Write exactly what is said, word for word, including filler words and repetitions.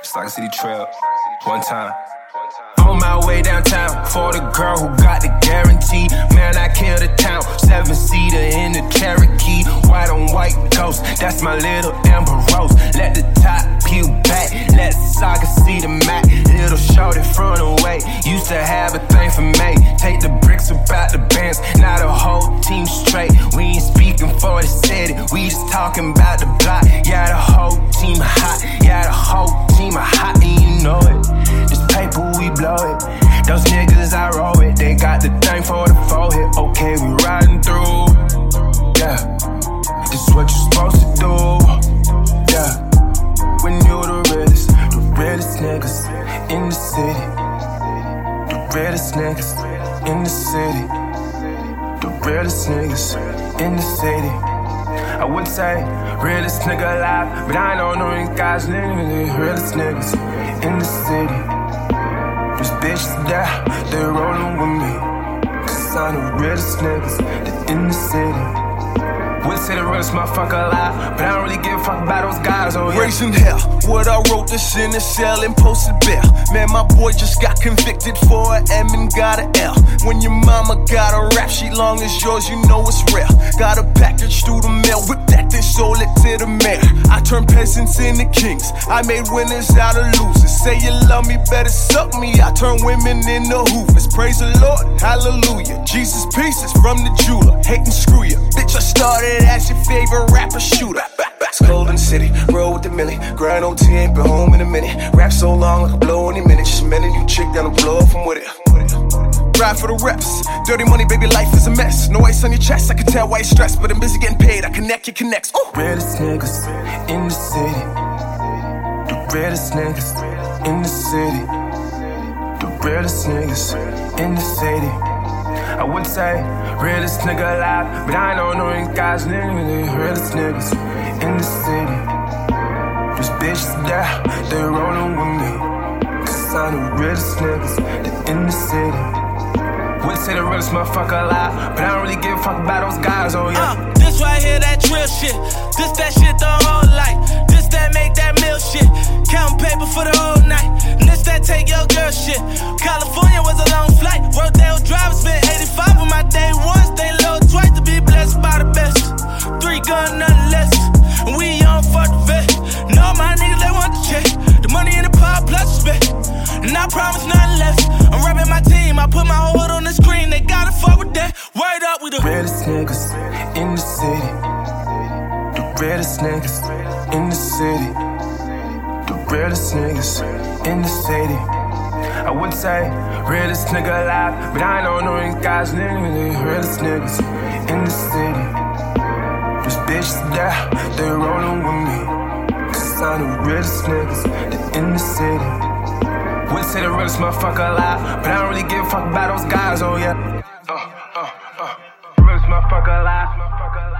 It's like a city trip, one time. On my way downtown for the girl who got the guarantee. Man, I kill the town. Seven-seater in the Cherokee. White on white ghost, that's my little Amber Rose. Let the top peel back, let the soccer see the mat. Little shorty front away, used to have a thing for me. Take the bricks about the bands, now the whole team straight. We ain't speaking for the city, we just talking about the block. Yeah, the whole team hot, yeah, the whole team hot, and you know it. This paper, we blow it. Those niggas, I roll it. They got the thing for the forehead. Okay, we riding through. Yeah, this is what you supposed to do. Yeah, when you the realest, the realest niggas in the city. The realest niggas in the city. The realest niggas in the city. I would say realest nigga alive, but I don't know these guys living. The realest niggas in the city. These bitches there, they rollin' with me. Cause I'm the realest niggas that in the city. Would say the realest motherfucker alive, but I don't really give a fuck about those guys, oh yeah. Raising hell, what I wrote this in a cell and posted bail. Man, my boy just got convicted for an M and got an L. When your mama got a rap sheet long as yours, you know it's real. Got a package through the mail, whip that then sold it to the mayor. I turned peasants into kings, I made winners out of losers. Say you love me, better suck me, I turn women into hoovers. Praise the Lord, hallelujah. Jesus pieces from the jeweler, hate and screw ya. Bitch, I started as your favorite rapper shooter. It's cold in the city, roll with the millie. Grind O T, ain't been home in a minute. Rap so long, I can blow any minute. Just met a new chick down the blow from with it. Ride for the reps. Dirty money, baby, life is a mess. No ice on your chest, I can tell why you're stressed. But I'm busy getting paid, I connect your connects. Ooh. Realest niggas in the city. The realest niggas in the city. The realest niggas in the city. I would say realest nigga alive, but I don't know these guys living. The realest niggas in the city. These bitches there, they rollin' with me. Cause I'm the realest niggas that in the city. Would say the realest motherfucker alive, but I don't really give a fuck about those guys, oh yeah. Uh, this right here, that trill shit. This that shit the whole life. This that make that meal shit. Counting paper for the whole night. And this that take your girl shit. California was a long flight. Rodeo drive, spent eighty-five on my day once. They low twice to be blessed by the best. Three gun, nothing less. And we on for the vet. And all my niggas, they want the check. The money in the pot, plus respect. And I promise nothing less. I'm rapping my team, I put my whole hood on the screen. They gotta fuck with that. Word up with the realest niggas in the city. The realest niggas in the city. The realest niggas in the city. I would say realest nigga alive, but I don't know these guys living. The realest niggas in the city. These bitches there, they rollin' with me. Cause I'm the realest niggas that in the city. Would say the realest motherfucker alive, but I don't really give a fuck about those guys, oh yeah. Uh, uh, uh. Realest motherfucker alive.